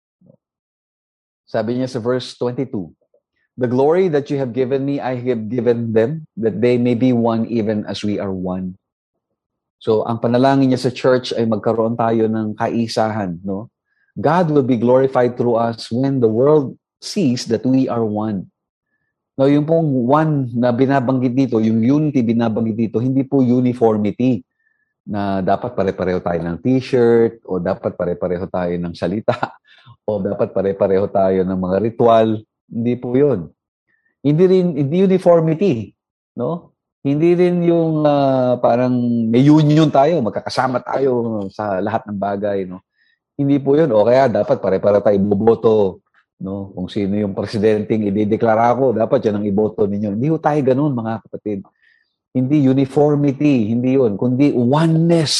Sabi niya sa verse twenty-two, the glory that you have given me, I have given them, that they may be one even as we are one. So, ang panalangin niya sa church ay magkaroon tayo ng kaisahan, no? God will be glorified through us when the world sees that we are one. Now, yung pong one na binabanggit dito, yung unity binabanggit dito, hindi po uniformity na dapat pare-pareho tayo ng t-shirt o dapat pare-pareho tayo ng salita o dapat pare-pareho tayo ng mga ritual. Hindi po yun. Hindi rin, hindi uniformity, no? Hindi rin yung uh, parang may union tayo, magkakasama tayo sa lahat ng bagay, no? Hindi po yun. O kaya dapat pare-pareho tayo boboto, no? Kung sino yung presidenteng idedeklara ko, dapat yan ang iboto ninyo. Hindi po tayo ganun, mga kapatid. Hindi uniformity, hindi yun, kundi oneness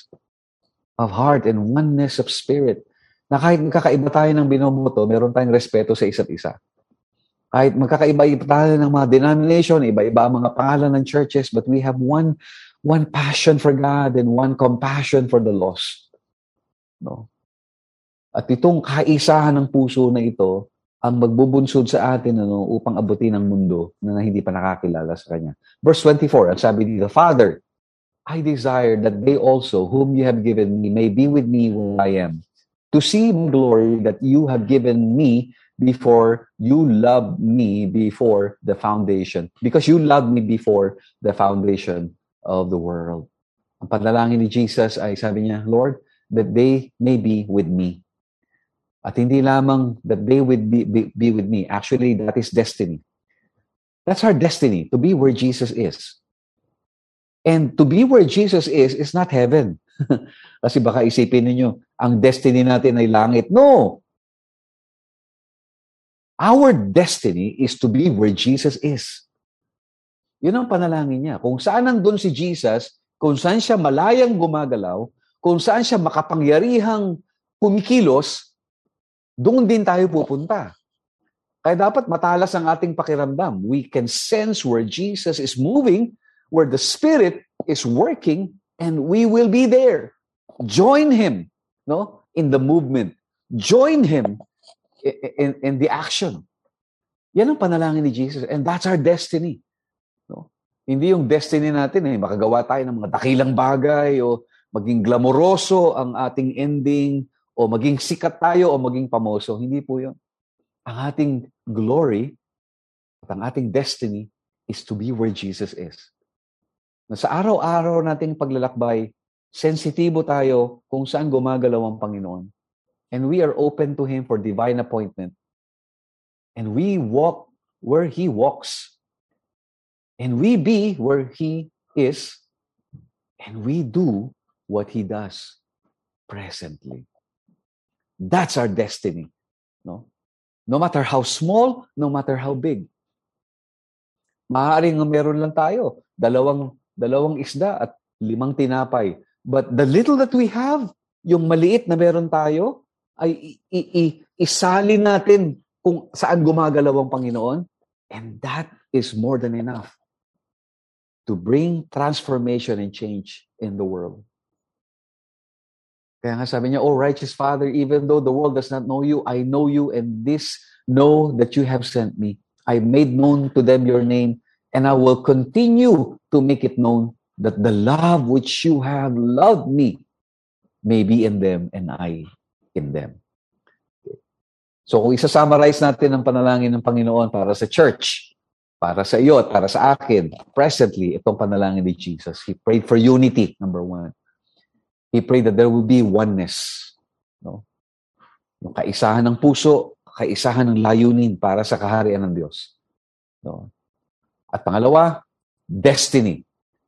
of heart and oneness of spirit. Na kahit magkakaiba tayo ng binoboto, meron tayong respeto sa isa't isa. Kahit magkakaiba tayo ng mga denomination, iba-iba ang mga pangalan ng churches, but we have one one passion for God and one compassion for the lost. No? At itong kaisahan ng puso na ito ang magbubunsod sa atin, ano, upang abutin ang mundo na hindi pa nakakilala sa Kanya. Verse twenty-four, ang sabi dito, Father, I desire that they also, whom you have given me, may be with me where I am, to see my glory that you have given me before you loved me before the foundation. Because you loved me before the foundation of the world. Ang panalangin ni Jesus ay sabi niya, Lord, that they may be with me. At hindi lamang that they would be, be, be with me. Actually, that is destiny. That's our destiny, to be where Jesus is. And to be where Jesus is, is not heaven. Kasi baka isipin niyo, ang destiny natin ay langit. No! Our destiny is to be where Jesus is. Yun ang panalangin niya. Kung saan nandun si Jesus, kung saan siya malayang gumagalaw, kung saan siya makapangyarihang kumikilos, doon din tayo pupunta. Kaya dapat matalas ang ating pakiramdam. We can sense where Jesus is moving, where the Spirit is working, and we will be there. Join Him, no, in the movement. Join Him in, in, in the action. Yan ang panalangin ni Jesus, and that's our destiny. No? Hindi yung destiny natin, eh, makagawa tayo ng mga dakilang bagay, o maging glamoroso ang ating ending, o maging sikat tayo, o maging pamoso. Hindi po yun. Ang ating glory at ang ating destiny is to be where Jesus is. Na sa araw-araw nating paglalakbay, sensitibo tayo kung saan gumagalaw ang Panginoon. And we are open to Him for divine appointment. And we walk where He walks. And we be where He is. And we do what He does presently. That's our destiny. No? No matter how small, no matter how big. Maaaring meron lang tayo, dalawang, dalawang isda at limang tinapay. But the little that we have, yung maliit na meron tayo, ay i- i- isali natin kung saan gumagalaw ang Panginoon. And that is more than enough to bring transformation and change in the world. Kaya nga sabi niya, "Oh, righteous Father, even though the world does not know you, I know you, and this know that you have sent me. I made known to them your name, and I will continue to make it known that the love which you have loved me may be in them, and I in them." So kung isa-summarize natin ang panalangin ng Panginoon para sa church, para sa iyo at para sa akin, presently, itong panalangin ni Jesus. He prayed for unity, number one. He prayed that there will be oneness. No? Yung kaisahan ng puso, kaisahan ng layunin para sa kaharian ng Diyos. No? At pangalawa, destiny.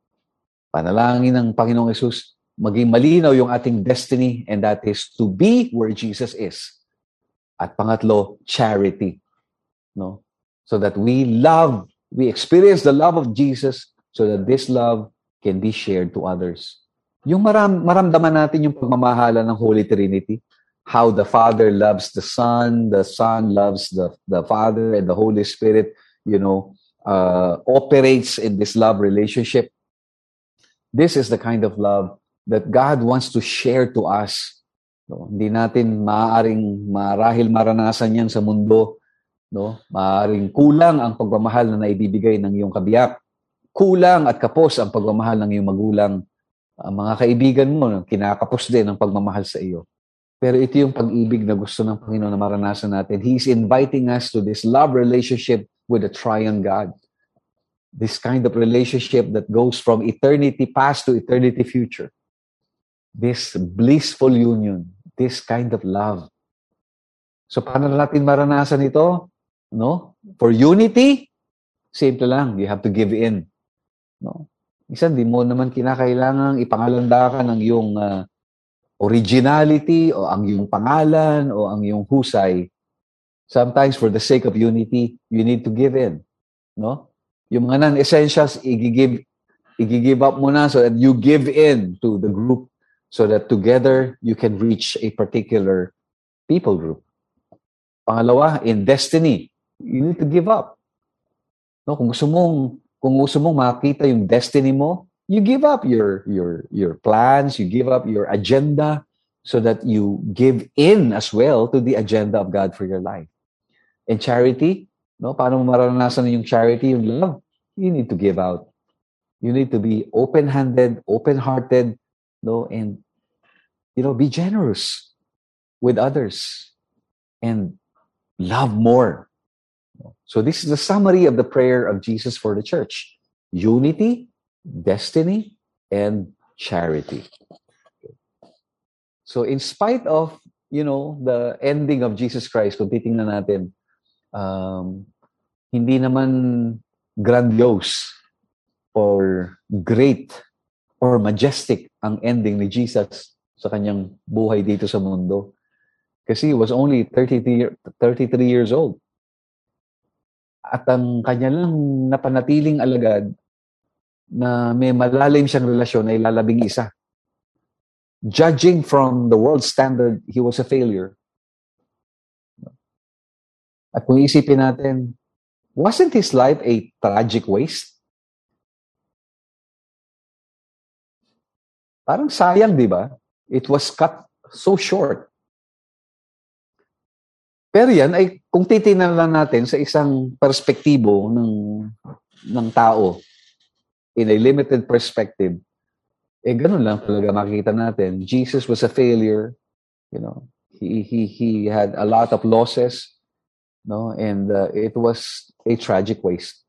Panalangin ng Panginoong Yesus, maging malinaw yung ating destiny, and that is to be where Jesus is. At pangatlo, charity. No? So that we love, we experience the love of Jesus so that this love can be shared to others. Yung maram, maramdaman natin yung pagmamahala ng Holy Trinity, how the Father loves the Son, the Son loves the, the Father, and the Holy Spirit, you know, uh, operates in this love relationship. This is the kind of love that God wants to share to us. No? Hindi natin maaaring marahil maranasan yan sa mundo. No? Maaaring kulang ang pagmamahal na naibibigay ng iyong kabiyak. Kulang at kapos ang pagmamahal ng iyong magulang. Ang mga kaibigan mo, kinakapos din ang pagmamahal sa iyo. Pero ito yung pag-ibig na gusto ng Panginoon na maranasan natin. He's inviting us to this love relationship with the triune God. This kind of relationship that goes from eternity past to eternity future. This blissful union. This kind of love. So paano natin maranasan ito? No? For unity, simple lang. You have to give in. No? Minsan, di mo naman kinakailangang ipangalaga ka ng iyong uh, originality o ang iyong pangalan o ang iyong husay. Sometimes, for the sake of unity, you need to give in. No? Yung mga non-essentials, i-give, i-give up mo na so that you give in to the group so that together you can reach a particular people group. Pangalawa, in destiny, you need to give up. No, kung gusto mong kung gusto mong makita yung destiny mo, you give up your your your plans, you give up your agenda so that you give in as well to the agenda of God for your life. And charity, no, paano mo maranasan yung charity, yung love? You need to give out. You need to be open-handed, open-hearted, no, and you know, be generous with others and love more. So this is the summary of the prayer of Jesus for the church. Unity, destiny, and charity. So in spite of, you know, the ending of Jesus Christ, kung titingnan natin, um, hindi naman grandiose or great or majestic ang ending ni Jesus sa kanyang buhay dito sa mundo. Kasi he was only thirty-three years old. At ang kanya lang napanatiling alagad na may malalim siyang relasyon ay lalabing isa. Judging from the world standard, he was a failure. At kung isipin natin, wasn't his life a tragic waste? Parang sayang, di ba? It was cut so short. Pero yan ay kung titingnan lang natin sa isang perspektibo ng ng tao, in a limited perspective, eh ganun lang talaga makikita natin. Jesus was a failure, you know. He he he had a lot of losses, no, and uh, it was a tragic waste.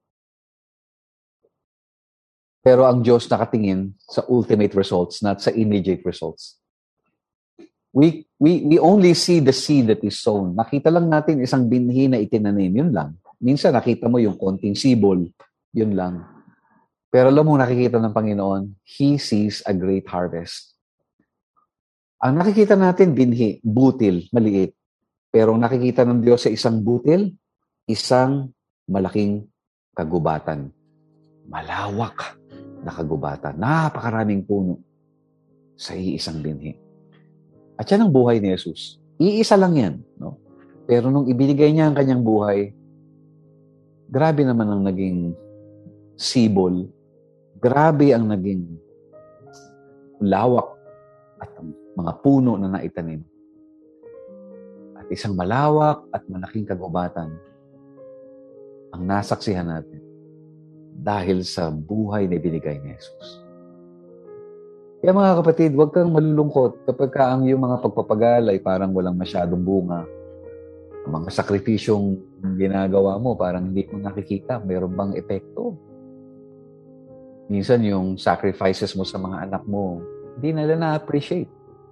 Pero ang Diyos nakatingin sa ultimate results, not sa immediate results. We we we only see the seed that is sown. Nakita lang natin isang binhi na itinanim, yun lang. Minsan nakita mo yung konting sibol, yun lang. Pero alam mo nakikita ng Panginoon, He sees a great harvest. Ang nakikita natin binhi, butil, maliit. Pero nakikita ng Diyos sa isang butil, isang malaking kagubatan. Malawak na kagubatan. Napakaraming puno sa iisang binhi. At yan ang buhay ni Jesus. Iisa lang yan. No? Pero nung ibinigay niya ang kanyang buhay, grabe naman ang naging sibol. Grabe ang naging lawak at mga puno na naitanim. At isang malawak at malaking kagubatan ang nasaksihan natin dahil sa buhay na binigay ni Jesus. Kaya mga kapatid, huwag kang malulungkot kapag ka ang iyong mga pagpapagal ay parang walang masyadong bunga. Ang mga sakripisyong ginagawa mo, parang hindi mo nakikita. Mayroon bang epekto? Minsan yung sacrifices mo sa mga anak mo, hindi nila na-appreciate.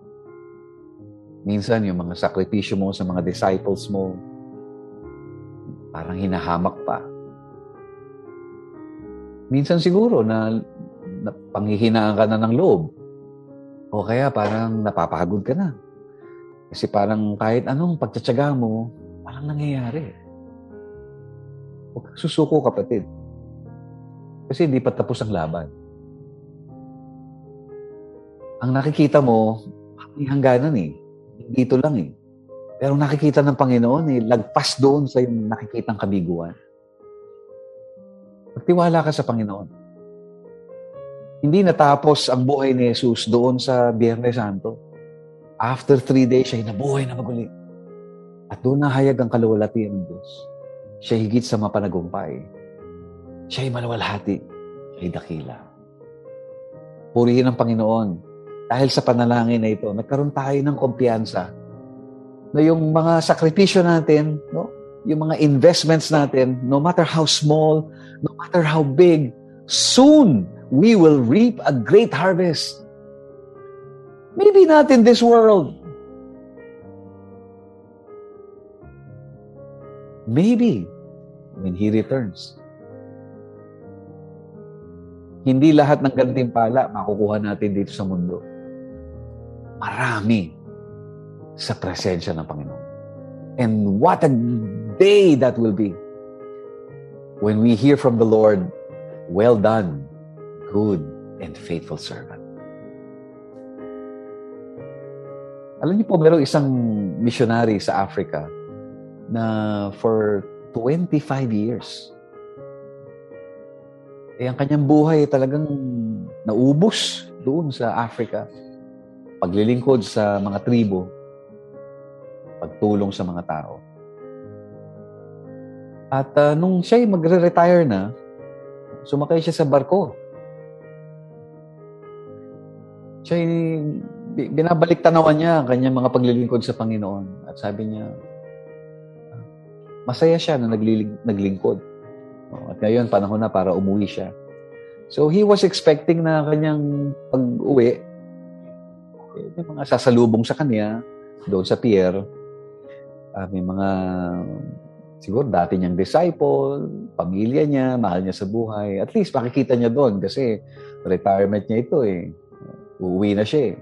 Minsan yung mga sakripisyo mo sa mga disciples mo, parang hinahamak pa. Minsan siguro na, na panghihinaan ka na ng loob. O kaya parang napapagod ka na. Kasi parang kahit anong pagtsatsaga mo, parang nangyayari. Huwag kang susuko, kapatid. Kasi hindi pa tapos ang laban. Ang nakikita mo, may hangganan eh. Dito lang eh. Pero nakikita ng Panginoon eh, lagpas doon sa yung nakikitang kabiguan. Magtiwala ka sa Panginoon. Hindi natapos ang buhay ni Jesus doon sa Biyernes Santo. After three days, siya nabuhay na maguli. At doon nahayag ang kaluwalhatian ng Diyos. Siya higit sa mapanagumpay. Siya ay malawalhati. Siya ay dakila. Purihin ang Panginoon. Dahil sa panalangin na ito, nagkaroon tayo ng kumpiyansa na yung mga sakripisyo natin, no? Yung mga investments natin, no matter how small, no matter how big, soon we will reap a great harvest. Maybe not in this world. Maybe when He returns. Hindi lahat ng gantimpala makukuha natin dito sa mundo. Marami sa presensya ng Panginoon. And what a day that will be when we hear from the Lord, "Well done, good and faithful servant." Alam niyo po, mayroong isang missionary sa Africa na for twenty-five years, eh, ang kanyang buhay talagang naubos doon sa Africa. Paglilingkod sa mga tribo, pagtulong sa mga tao. At uh, nung siya'y magre-retire na, sumakay siya sa barko. Siya'y binabalik tanawan niya ang kanyang mga paglilingkod sa Panginoon. At sabi niya, masaya siya na nagliling, naglingkod. At ngayon, panahon na para umuwi siya. So, he was expecting na kanyang pag-uwi, eh, may mga sasalubong sa kanya doon sa pier. Uh, may mga, siguro dati niyang disciple, pamilya niya, mahal niya sa buhay. At least, makikita niya doon kasi retirement niya ito eh. Uuwi na siya eh.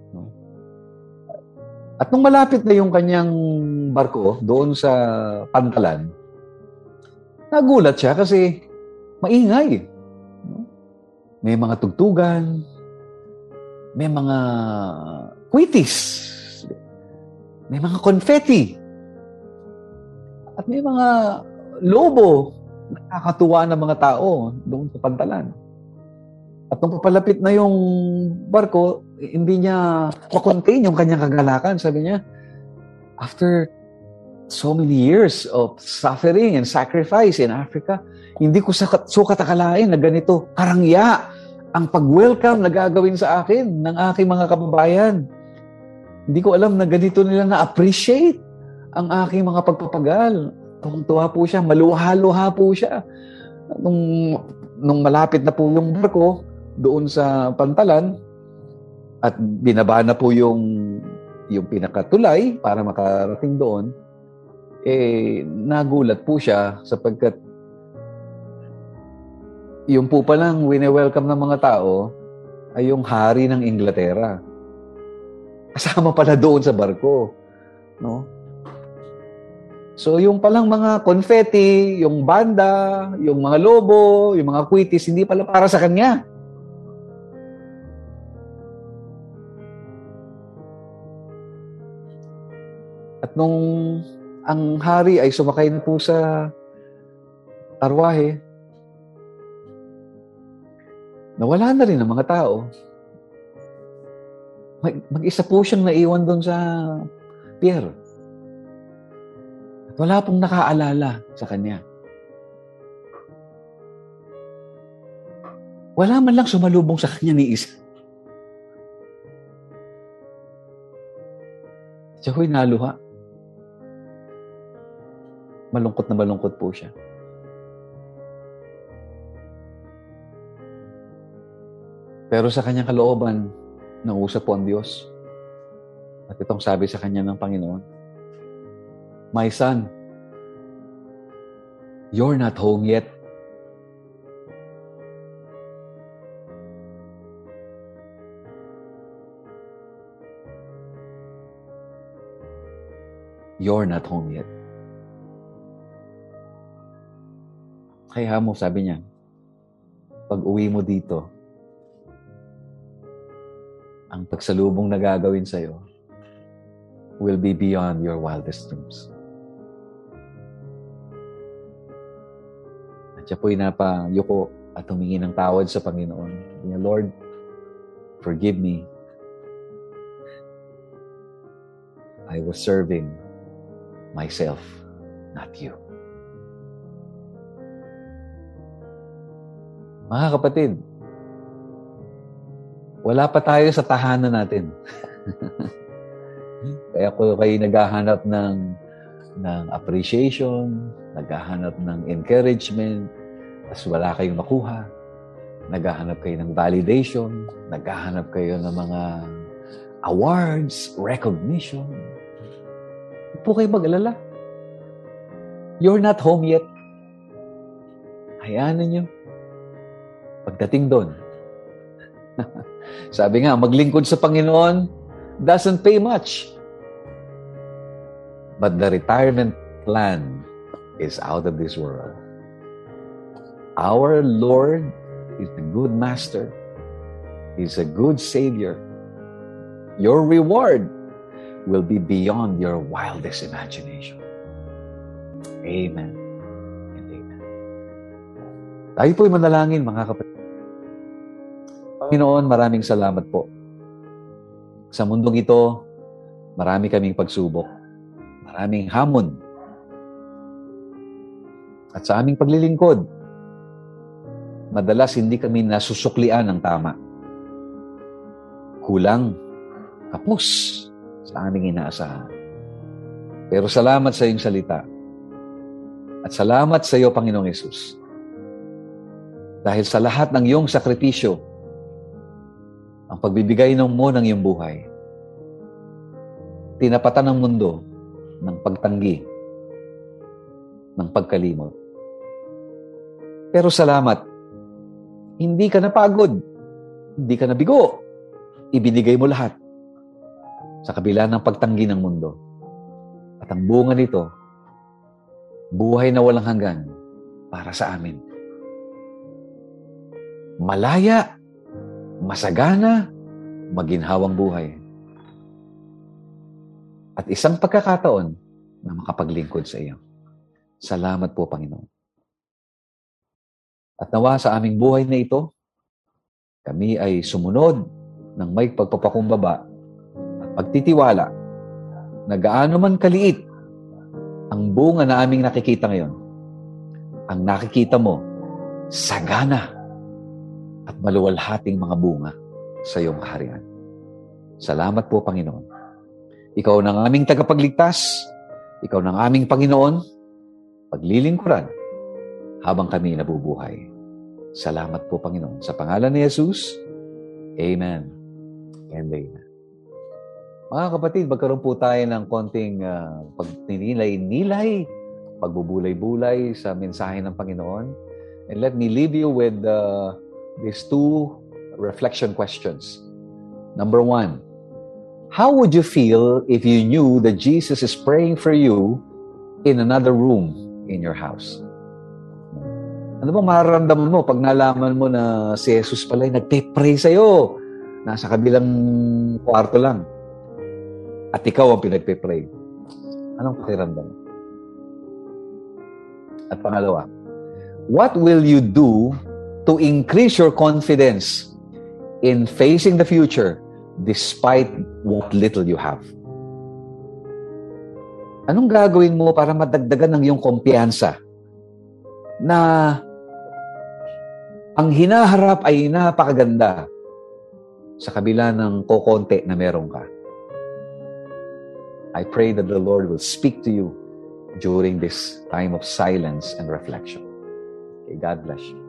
At nung malapit na yung kanyang barko doon sa Pantalan, nagulat siya kasi maingay. May mga tugtugan, may mga kwitis, may mga confetti, at may mga lobo na nakakatuwa ng mga tao doon sa Pantalan. At nung papalapit na yung barko, hindi niya makontain yung kanyang kagalakan. Sabi niya, after so many years of suffering and sacrifice in Africa, hindi ko sukat akalain na ganito karangya ang pag-welcome na gagawin sa akin ng aking mga kababayan. Hindi ko alam na ganito nila na-appreciate ang aking mga pagpapagal. Tuwang-tuwa po siya, maluha-luha po siya. Nung, nung malapit na po yung barko doon sa Pantalan at binaba na po yung, yung pinakatulay para makarating doon, eh, nagulat po siya sapagkat yung po palang wini-welcome ng mga tao ay yung hari ng Inglaterra. Kasama pala doon sa barko. No? So yung palang mga confetti, yung banda, yung mga lobo, yung mga kwitis, hindi pala para sa kanya. At nung ang hari ay sumakay na po sa arwahe, nawala na rin ang mga tao. Mag- mag-isa po siyang naiwan doon sa pier. At wala pong nakaalala sa kanya. Wala man lang sumalubong sa kanya ni isa. Siya ho'y naluha. Malungkot na malungkot po siya. Pero sa kanyang kalooban, nausap po ang Diyos. At itong sabi sa kanya ng Panginoon, "My son, you're not home yet." You're not home yet. Kaya mo, sabi niya, pag uwi mo dito, ang pagsalubong na gagawin sa'yo will be beyond your wildest dreams. At siya po'y napayuko at humingi ng tawad sa Panginoon. Sabi niya, "Lord, forgive me. I was serving myself, not you." Mga kapatid, wala pa tayo sa tahanan natin. Kaya kung kayo naghahanap ng, ng appreciation, naghahanap ng encouragement, tapos wala kayong makuha, naghahanap kayo ng validation, naghahanap kayo ng mga awards, recognition, huwag po kayo mag-alala. You're not home yet. Hayaan ninyo. Pagdating doon, sabi nga, maglingkod sa Panginoon doesn't pay much. But the retirement plan is out of this world. Our Lord is a good master. He's a good Savior. Your reward will be beyond your wildest imagination. Amen and amen. Tayo po'y manalangin, mga kapatid. Panginoon, maraming salamat po. Sa mundong ito, marami kaming pagsubok. Maraming hamon. At sa aming paglilingkod, madalas hindi kami nasusuklian ng tama. Kulang, kapos sa aming inaasahan. Pero salamat sa iyong salita. At salamat sa iyo, Panginoong Yesus. Dahil sa lahat ng iyong sakripisyo, ang pagbibigay ng mo ng iyong buhay, tinapatan ng mundo ng pagtanggi, ng pagkalimot. Pero salamat, hindi ka napagod, hindi ka nabigo. Ibinigay mo lahat sa kabila ng pagtanggi ng mundo. At ang bunga nito, buhay na walang hanggan para sa amin. Malaya, masagana, maginhawang buhay. At isang pagkakataon na makapaglingkod sa iyo. Salamat po, Panginoon. At nawa sa aming buhay na ito, kami ay sumunod ng may pagpapakumbaba at pagtitiwala na gaano man kaliit ang bunga na aming nakikita ngayon. Ang nakikita mo, sagana at maluwalhating mga bunga sa iyong kaharian. Salamat po, Panginoon. Ikaw ng aming tagapagligtas, ikaw ng aming Panginoon, paglilingkuran habang kami nabubuhay. Salamat po, Panginoon. Sa pangalan ni Jesus, Amen and Amen. Mga kapatid, magkaroon po tayo ng konting uh, pagninilay-nilay, pagbubulay-bulay sa mensahe ng Panginoon. And let me leave you with uh, these two reflection questions. Number one, how would you feel if you knew that Jesus is praying for you in another room in your house. Ano bang mararamdaman mo pag nalaman mo na si Jesus pala ay nagpe-pray sa'yo? Nasa kabilang kwarto lang. At ikaw ang pinagpe-pray. Anong pakiramdam mo? At pangalawa, what will you do to increase your confidence in facing the future despite what little you have? Anong gagawin mo para madagdagan ng iyong kumpiyansa na ang hinaharap ay napakaganda sa kabila ng kokonti na meron ka? I pray that the Lord will speak to you during this time of silence and reflection. Okay, God bless you.